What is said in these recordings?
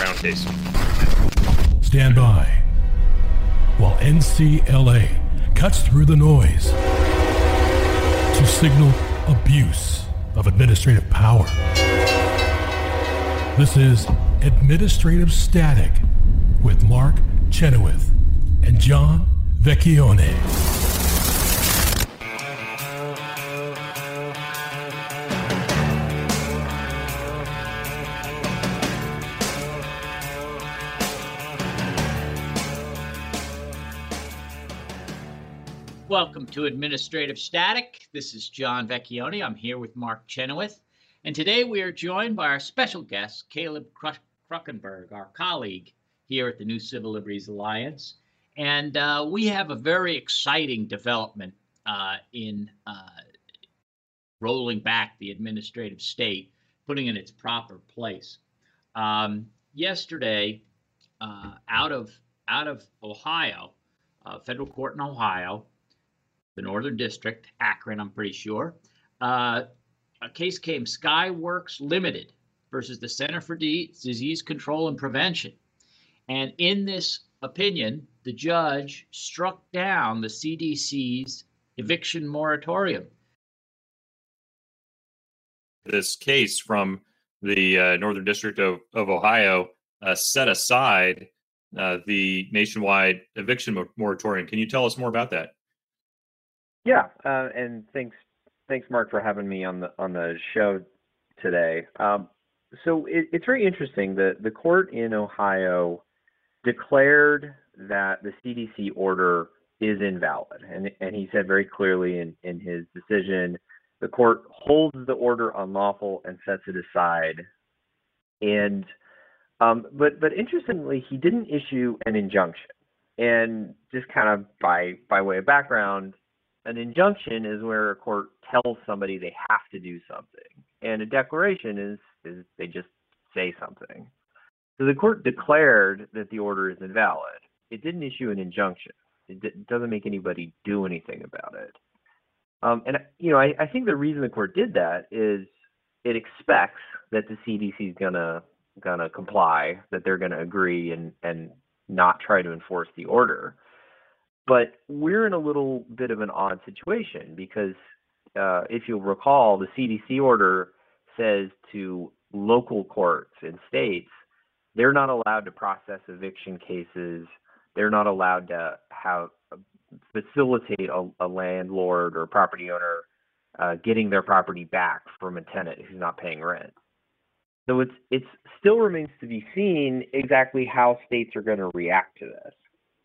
Brown case. Stand by while NCLA cuts through the noise to signal abuse of administrative power. This is Administrative Static with Mark Chenoweth and John Vecchione. Welcome to Administrative Static. This is John Vecchione. I'm here with Mark Chenoweth. And today we are joined by our special guest, Caleb Kruckenberg, our colleague here at the New Civil Liberties Alliance. And we have a very exciting development in rolling back the administrative state, putting it in its proper place. Yesterday, out of Ohio, federal court in Ohio, the Northern District, Akron, I'm pretty sure, a case came, Skyworks Limited versus the Center for Disease Control and Prevention. And in this opinion, the judge struck down the CDC's eviction moratorium. This case from the Northern District of Ohio set aside the nationwide eviction moratorium. Can you tell us more about that? Yeah, and thanks, Mark, for having me on the show today. So it's very interesting that the court in Ohio declared that the CDC order is invalid, and he said very clearly in his decision, the court holds the order unlawful and sets it aside. And but interestingly, he didn't issue an injunction. And just kind of by way of background, an injunction is where a court tells somebody they have to do something, and a declaration is they just say something. So the court declared that the order is invalid. It didn't issue an injunction. It doesn't make anybody do anything about it. And I think the reason the court did that is it expects that the CDC is gonna comply, that they're gonna agree and not try to enforce the order. But we're in a little bit of an odd situation because if you'll recall, the CDC order says to local courts and states, they're not allowed to process eviction cases. They're not allowed to facilitate a landlord or property owner getting their property back from a tenant who's not paying rent. So it still remains to be seen exactly how states are going to react to this.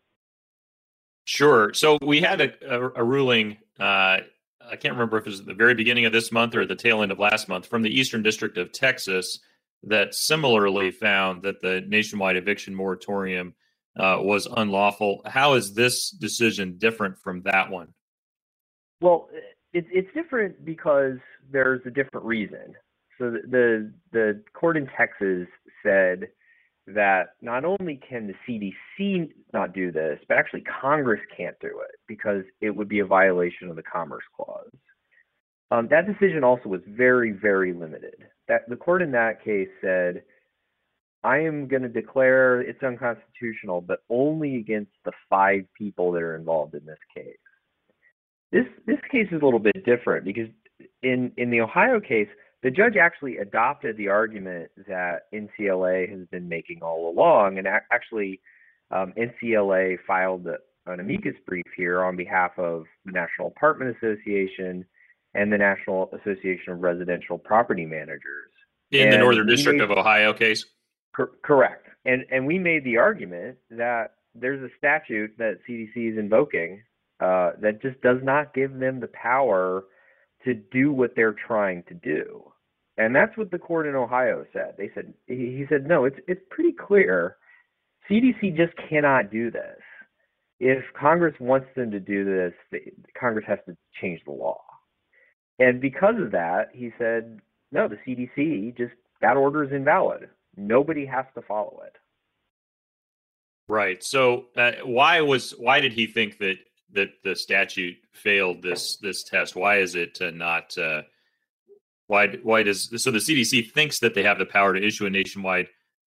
Sure. So we had a ruling, I can't remember if it was at the very beginning of this month or at the tail end of last month, from the Eastern District of Texas that similarly found that the nationwide eviction moratorium was unlawful. How is this decision different from that one? Well, it's different because there's a different reason. So the court in Texas said that not only can the CDC not do this, but actually Congress can't do it because it would be a violation of the Commerce Clause. That decision also was very, very limited. That the court in that case said, I am going to declare it's unconstitutional, but only against the 5 people that are involved in this case. This case is a little bit different because in the Ohio case, the judge actually adopted the argument that NCLA has been making all along, and actually NCLA filed an amicus brief here on behalf of the National Apartment Association and the National Association of Residential Property Managers. In the Northern District of Ohio case? Correct. And we made the argument that there's a statute that CDC is invoking that just does not give them the power to do what they're trying to do. And that's what the court in Ohio said. He said, no, it's pretty clear. CDC just cannot do this. If Congress wants them to do this, Congress has to change the law. And because of that, he said, no, the CDC, that order is invalid. Nobody has to follow it. Right. So why did he think that the statute failed this test? Why is it not? Why does so the CDC thinks that they have the power to issue a nationwide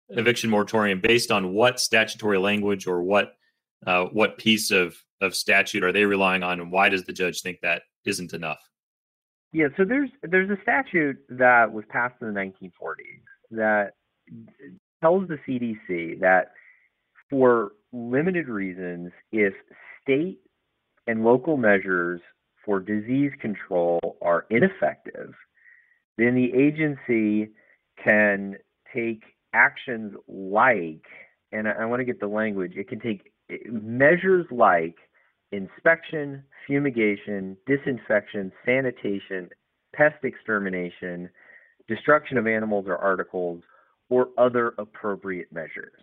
eviction moratorium based on what statutory language or what piece of statute are they relying on, and why does the judge think that isn't enough? Yeah, so there's a statute that was passed in the 1940s that tells the CDC that for limited reasons, if state and local measures for disease control are ineffective, then the agency can take actions like, and I want to get the language, it can take measures like inspection, fumigation, disinfection, sanitation, pest extermination, destruction of animals or articles, or other appropriate measures.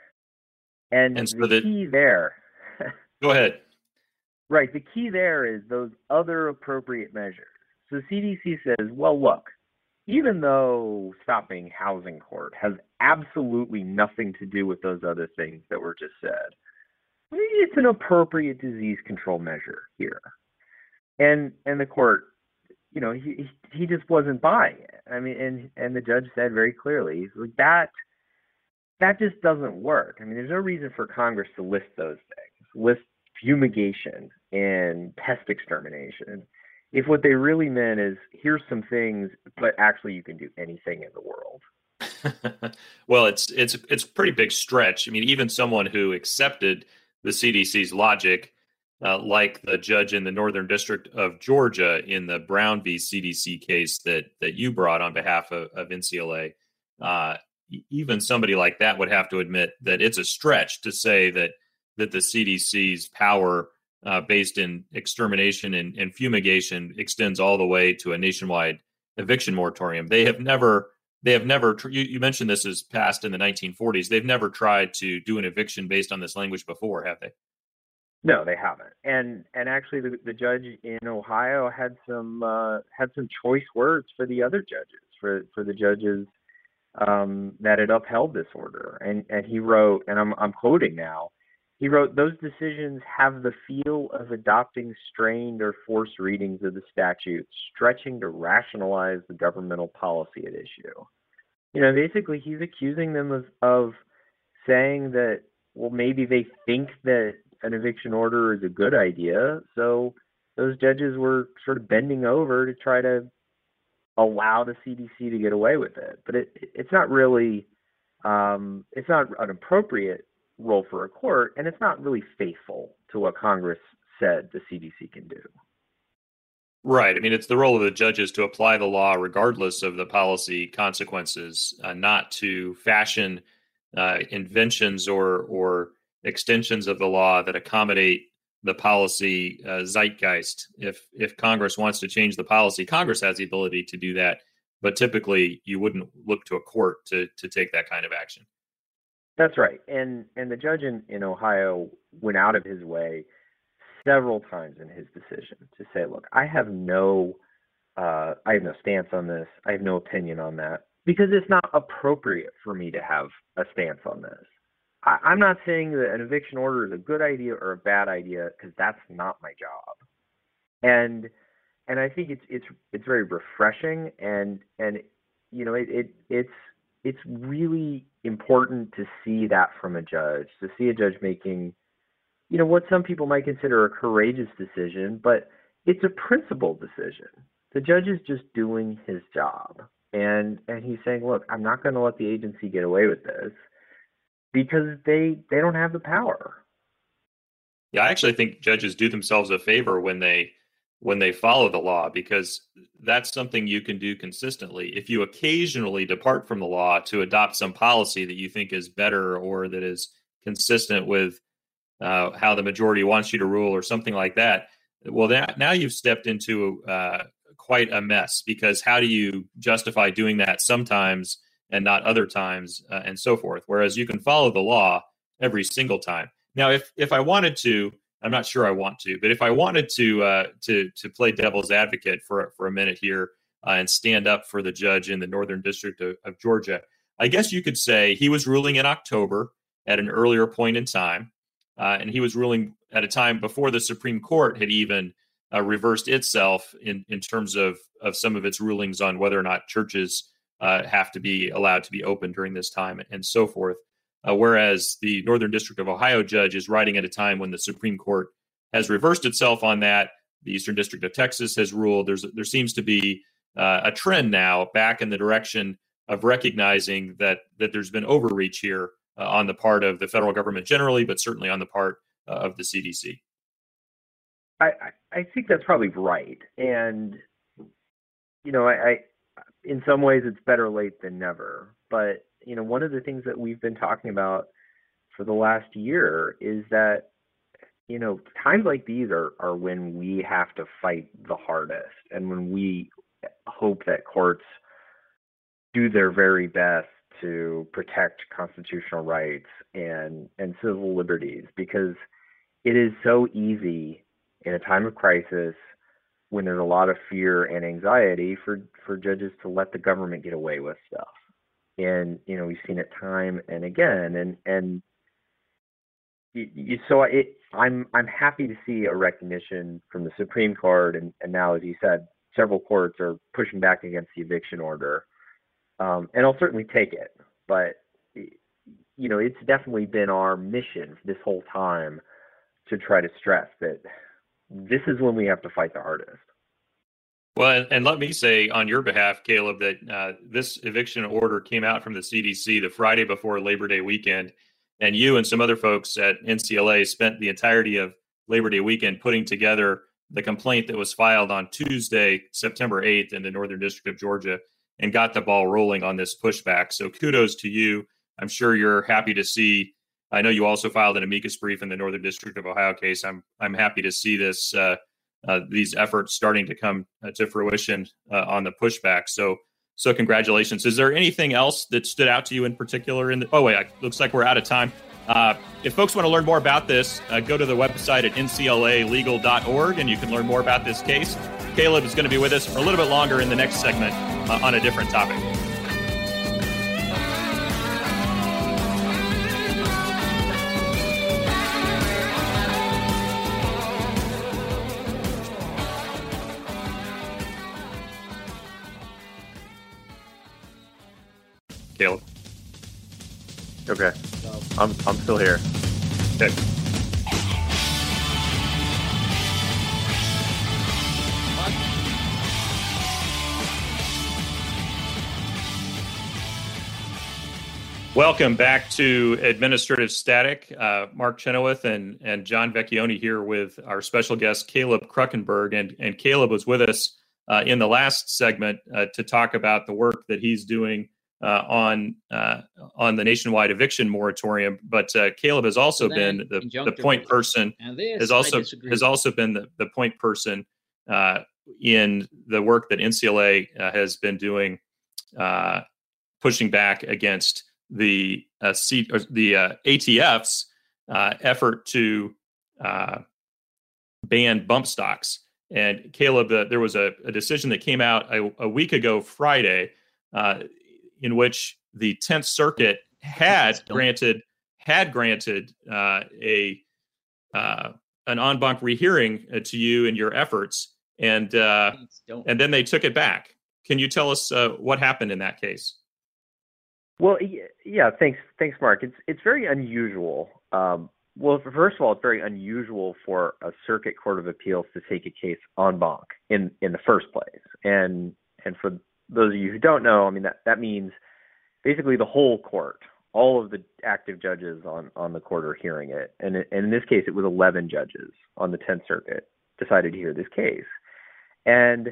And so the key there... Go ahead. Right. The key there is those other appropriate measures. So CDC says, well, look, even though stopping housing court has absolutely nothing to do with those other things that were just said, it's an appropriate disease control measure here. And the court, he just wasn't buying it. I mean, and the judge said very clearly, like, that just doesn't work. I mean, there's no reason for Congress to list those things, list fumigation and pest extermination, if what they really meant is here's some things, but actually you can do anything in the world. Well, it's a pretty big stretch. I mean, even someone who accepted the CDC's logic, like the judge in the Northern District of Georgia in the Brown v. CDC case that you brought on behalf of NCLA, even somebody like that would have to admit that it's a stretch to say that the CDC's power based in extermination and fumigation extends all the way to a nationwide eviction moratorium. They have never. You mentioned this is passed in the 1940s. They've never tried to do an eviction based on this language before, have they? No, they haven't. And actually, the judge in Ohio had some choice words for the other judges, for the judges that had upheld this order. And he wrote, and I'm quoting now. He wrote, "Those decisions have the feel of adopting strained or forced readings of the statute, stretching to rationalize the governmental policy at issue." Basically, he's accusing them of saying that, well, maybe they think that an eviction order is a good idea, so those judges were sort of bending over to try to allow the CDC to get away with it. But it's not really, it's not an appropriate role for a court, and it's not really faithful to what Congress said the CDC can do. Right. I mean, it's the role of the judges to apply the law regardless of the policy consequences, not to fashion inventions or extensions of the law that accommodate the policy zeitgeist. If Congress wants to change the policy, Congress has the ability to do that, but typically you wouldn't look to a court to take that kind of action. That's right. And the judge in Ohio went out of his way several times in his decision to say, look, I have no stance on this. I have no opinion on that because it's not appropriate for me to have a stance on this. I'm not saying that an eviction order is a good idea or a bad idea because that's not my job. And I think it's very refreshing and it's really important to see that from a judge, to see a judge making, what some people might consider a courageous decision, but it's a principled decision. The judge is just doing his job. And he's saying, look, I'm not going to let the agency get away with this because they don't have the power. Yeah, I actually think judges do themselves a favor when they follow the law, because that's something you can do consistently. If you occasionally depart from the law to adopt some policy that you think is better or that is consistent with how the majority wants you to rule or something like that, well, now you've stepped into quite a mess, because how do you justify doing that sometimes and not other times and so forth? Whereas you can follow the law every single time. Now, if I wanted to, I'm not sure I want to, but if I wanted to play devil's advocate for a minute here and stand up for the judge in the Northern District of Georgia, I guess you could say he was ruling in October at an earlier point in time, and he was ruling at a time before the Supreme Court had even reversed itself in terms of some of its rulings on whether or not churches have to be allowed to be open during this time and so forth. Whereas the Northern District of Ohio judge is writing at a time when the Supreme Court has reversed itself on that. The Eastern District of Texas has ruled. There seems to be a trend now back in the direction of recognizing that there's been overreach here on the part of the federal government generally, but certainly on the part of the CDC. I think that's probably right. And, I in some ways it's better late than never. But, one of the things that we've been talking about for the last year is that, times like these are when we have to fight the hardest and when we hope that courts do their very best to protect constitutional rights and civil liberties, because it is so easy in a time of crisis when there's a lot of fear and anxiety for judges to let the government get away with stuff. And, we've seen it time and again. I'm happy to see a recognition from the Supreme Court. And now, as you said, several courts are pushing back against the eviction order. And I'll certainly take it. But, it's definitely been our mission this whole time to try to stress that this is when we have to fight the hardest. Well, and let me say on your behalf, Caleb, that this eviction order came out from the CDC the Friday before Labor Day weekend, and you and some other folks at NCLA spent the entirety of Labor Day weekend putting together the complaint that was filed on Tuesday, September 8th in the Northern District of Georgia, and got the ball rolling on this pushback. So kudos to you. I'm sure you're happy to see. I know you also filed an amicus brief in the Northern District of Ohio case. I'm happy to see this these efforts starting to come to fruition on the pushback. So congratulations. Is there anything else that stood out to you in particular? Looks like we're out of time. If folks want to learn more about this, go to the website at nclalegal.org, and you can learn more about this case. Caleb is going to be with us for a little bit longer in the next segment on a different topic. Caleb. Okay. I'm still here. Okay. Welcome back to Administrative Static. Mark Chenoweth and John Vecchione here with our special guest, Caleb Kruckenberg. And Caleb was with us in the last segment to talk about the work that he's doing on the nationwide eviction moratorium. But Caleb has also been the point person. Has also been the point person in the work that NCLA has been doing, pushing back against the ATF's effort to ban bump stocks. And Caleb, there was a decision that came out a week ago Friday, in which the 10th Circuit had granted an en banc rehearing to you and your efforts, and then they took it back. Can you tell us what happened in that case? Well, yeah, thanks, Mark. It's very unusual. Well, first of all, it's very unusual for a circuit court of appeals to take a case en banc in the first place. And for those of you who don't know, I mean, that means basically the whole court, all of the active judges on the court are hearing it. And in this case, it was 11 judges on the 10th Circuit decided to hear this case. And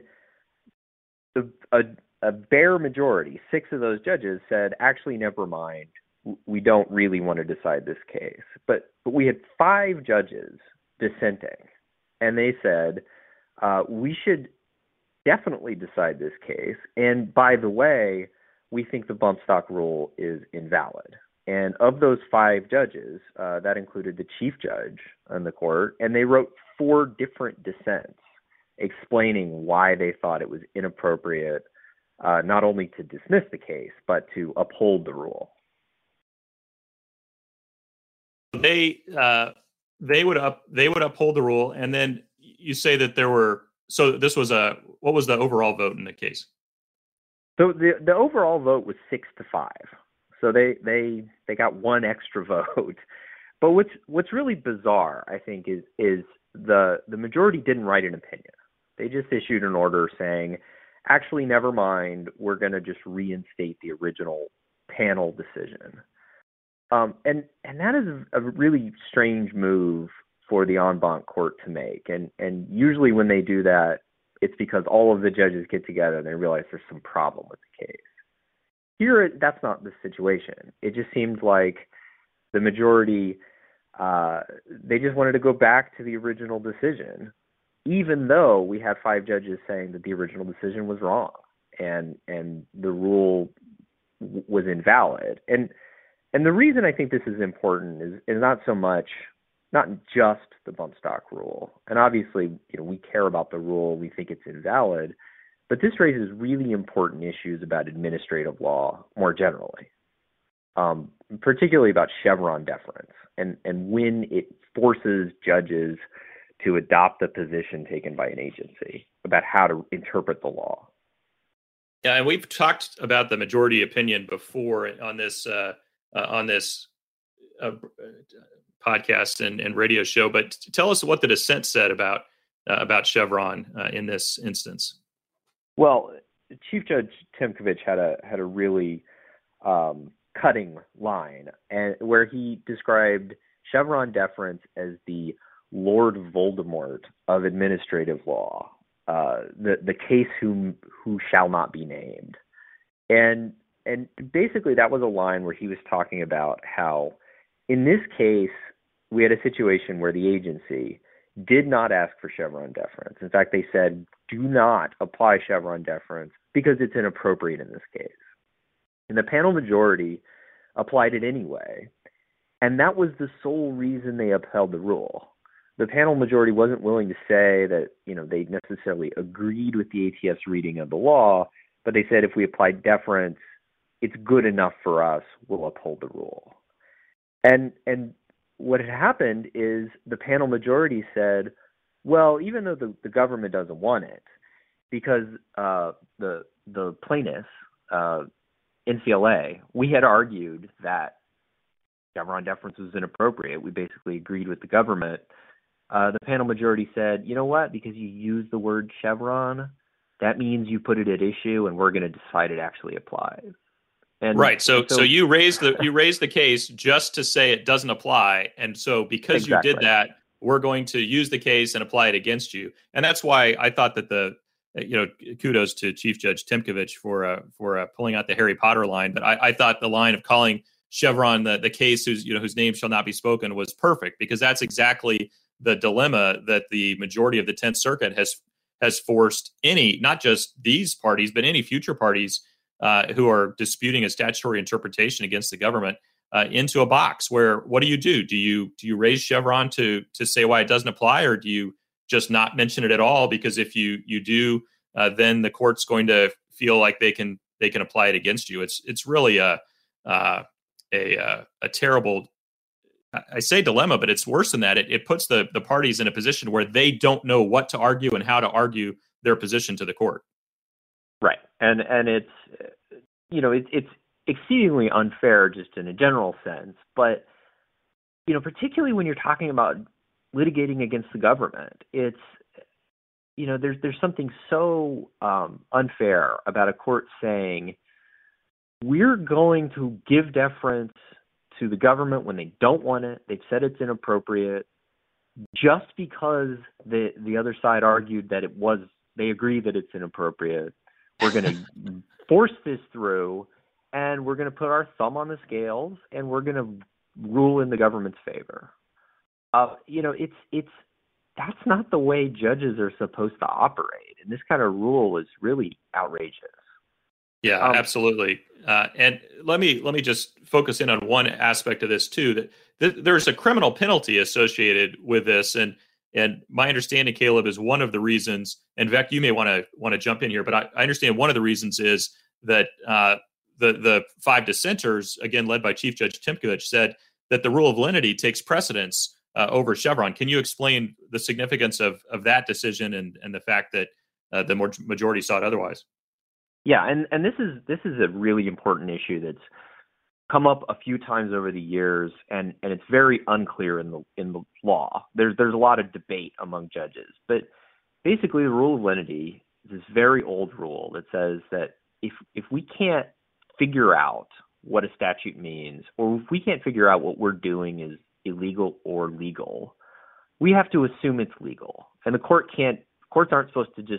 a bare majority, 6 of those judges said, actually, never mind. We don't really want to decide this case. But we had 5 judges dissenting, and they said, we should definitely decide this case. And by the way, we think the bump stock rule is invalid. And of those 5 judges, that included the chief judge on the court, and they wrote 4 different dissents explaining why they thought it was inappropriate, not only to dismiss the case, but to uphold the rule. They would uphold the rule, and then you say that there were. So this was what was the overall vote in the case? So the overall vote was 6-5. So they got one extra vote. But what's really bizarre, I think, is the majority didn't write an opinion. They just issued an order saying, actually, never mind, we're going to just reinstate the original panel decision. And that is a really strange move for the en banc court to make. And usually when they do that, it's because all of the judges get together and they realize there's some problem with the case. Here, that's not the situation. It just seemed like the majority, they just wanted to go back to the original decision, even though we had 5 judges saying that the original decision was wrong and the rule was invalid. And the reason I think this is important is not just the bump stock rule. And obviously, we care about the rule. We think it's invalid. But this raises really important issues about administrative law more generally, particularly about Chevron deference and when it forces judges to adopt a position taken by an agency about how to interpret the law. Yeah, and we've talked about the majority opinion before on this podcast and radio show. But tell us what the dissent said about Chevron in this instance. Well, Chief Judge Timkovich had a really cutting line, and where he described Chevron deference as the Lord Voldemort of administrative law, the case who shall not be named, and basically that was a line where he was talking about how in this case we had a situation where the agency did not ask for Chevron deference. In fact, they said, do not apply Chevron deference because it's inappropriate in this case. And the panel majority applied it anyway. And that was the sole reason they upheld the rule. The panel majority wasn't willing to say that, they necessarily agreed with the ATF's reading of the law, but they said if we applied deference, it's good enough for us, we'll uphold the rule. And what had happened is the panel majority said, well, even though the government doesn't want it, because the plaintiffs, NCLA, we had argued that Chevron deference was inappropriate. We basically agreed with the government. The panel majority said, you know what, because you use the word Chevron, that means you put it at issue and we're going to decide it actually applies. And right. So you raised the case just to say it doesn't apply. And so because exactly. You did that, we're going to use the case and apply it against you. And that's why I thought that kudos to Chief Judge Timkovich for pulling out the Harry Potter line. But I thought the line of calling Chevron the case whose name shall not be spoken was perfect, because that's exactly the dilemma that the majority of the 10th Circuit has forced not just these parties, but any future parties who are disputing a statutory interpretation against the government into a box where, what do? Do you raise Chevron to say why it doesn't apply, or do you just not mention it at all? Because if you do, then the court's going to feel like they can apply it against you. It's really a terrible, I say dilemma, but it's worse than that. It puts the parties in a position where they don't know what to argue and how to argue their position to the court. Right. And it's, it's exceedingly unfair just in a general sense, but, particularly when you're talking about litigating against the government, it's, there's something so unfair about a court saying, we're going to give deference to the government when they don't want it. They've said it's inappropriate just because the other side argued that they agree that it's inappropriate. We're going to force this through, and we're going to put our thumb on the scales, and we're going to rule in the government's favor. That's not the way judges are supposed to operate, and this kind of rule is really outrageous. Yeah, absolutely. And let me just focus in on one aspect of this too. That there's a criminal penalty associated with this, and my understanding, Caleb, is one of the reasons. And Vec, you may want to jump in here, but I understand one of the reasons is that the 5 dissenters, again led by Chief Judge Timkovich, said that the rule of lenity takes precedence over Chevron. Can you explain the significance of that decision and the fact that the majority saw it otherwise? Yeah, and this is a really important issue that's come up a few times over the years, and it's very unclear in the law. There's a lot of debate among judges, but basically the rule of lenity is this very old rule that says that if we can't figure out what a statute means, or if we can't figure out what we're doing is illegal or legal, we have to assume it's legal. And the courts aren't supposed to just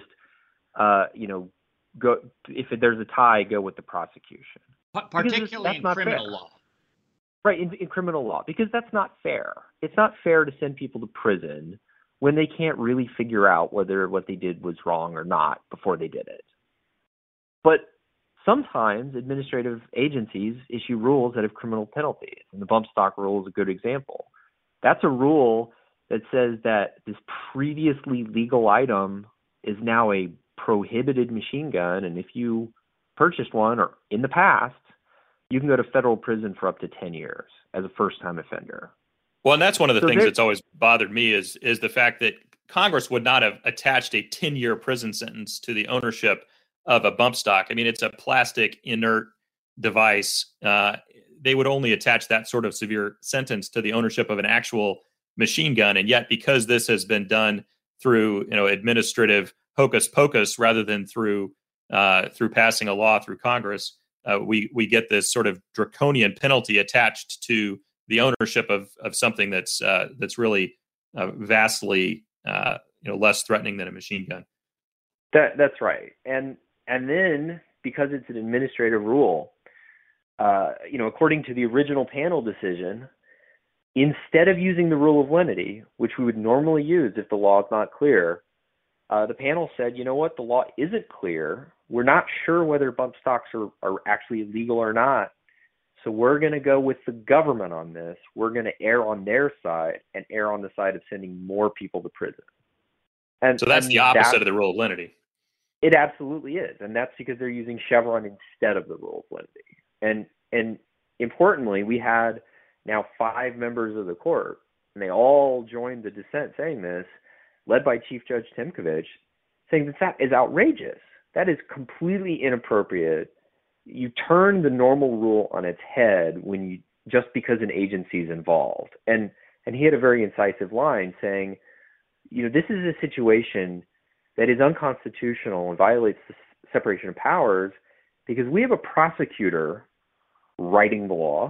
go, if there's a tie, go with the prosecution. Particularly in criminal law. Right, in criminal law, because that's not fair. It's not fair to send people to prison when they can't really figure out whether what they did was wrong or not before they did it. But sometimes administrative agencies issue rules that have criminal penalties, and the bump stock rule is a good example. That's a rule that says that this previously legal item is now a prohibited machine gun, and if you purchased one or in the past, you can go to federal prison for up to 10 years as a first-time offender. Well, and that's one of the things that's always bothered me is the fact that Congress would not have attached a 10-year prison sentence to the ownership of a bump stock. I mean, it's a plastic inert device. They would only attach that sort of severe sentence to the ownership of an actual machine gun. And yet, because this has been done through administrative hocus pocus rather than through passing a law through Congress, we get this sort of draconian penalty attached to the ownership of something that's really vastly less threatening than a machine gun. That's right, and then because it's an administrative rule, according to the original panel decision, instead of using the rule of lenity, which we would normally use if the law is not clear, the panel said, you know what, the law isn't clear. We're not sure whether bump stocks are actually legal or not. So we're going to go with the government on this. We're going to err on their side and err on the side of sending more people to prison. And so that's the opposite of the rule of lenity. It absolutely is. And that's because they're using Chevron instead of the rule of lenity. And importantly, we had now 5 members of the court, and they all joined the dissent saying this, led by Chief Judge Timkovich, saying that is outrageous. That is completely inappropriate. You turn the normal rule on its head just because an agency is involved. And he had a very incisive line saying, this is a situation that is unconstitutional and violates the separation of powers because we have a prosecutor writing the law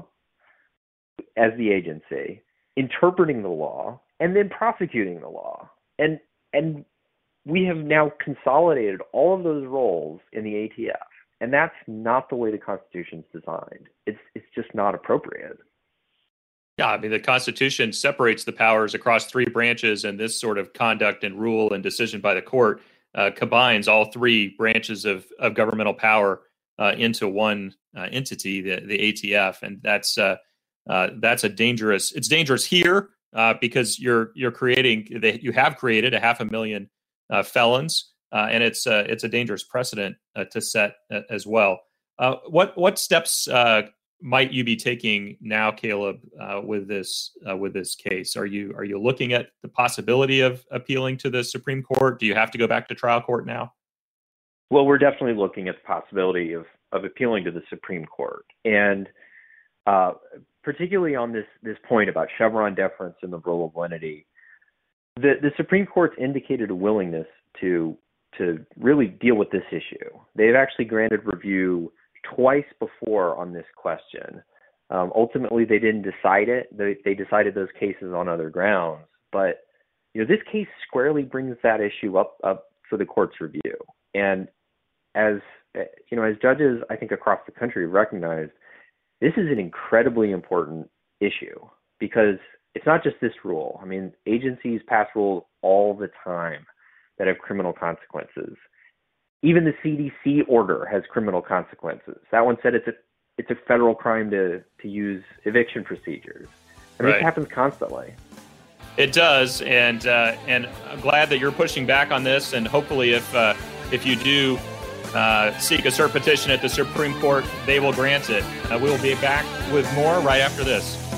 as the agency, interpreting the law, and then prosecuting the law. And we have now consolidated all of those roles in the ATF. And that's not the way the Constitution's designed. It's just not appropriate. Yeah, I mean, the Constitution separates the powers across 3 branches, and this sort of conduct and rule and decision by the court combines all 3 branches of governmental power into one entity, the ATF, and that's a dangerous. It's dangerous here because you have created 500,000 felons, and it's a dangerous precedent to set as well. What steps might you be taking now, Caleb, with this case? Are you looking at the possibility of appealing to the Supreme Court? Do you have to go back to trial court now? Well, we're definitely looking at the possibility of appealing to the Supreme Court, and particularly on this point about Chevron deference and the rule of lenity. The Supreme Court's indicated a willingness to really deal with this issue. They've actually granted review twice before on this question. Ultimately, they didn't decide it. They decided those cases on other grounds. But this case squarely brings that issue up for the court's review. And as judges, I think across the country recognize, this is an incredibly important issue because it's not just this rule. I mean, agencies pass rules all the time that have criminal consequences. Even the CDC order has criminal consequences. That one said it's a federal crime to use eviction procedures. I mean, It happens constantly. It does, and I'm glad that you're pushing back on this. And hopefully, if you do seek a cert petition at the Supreme Court, they will grant it. We will be back with more right after this.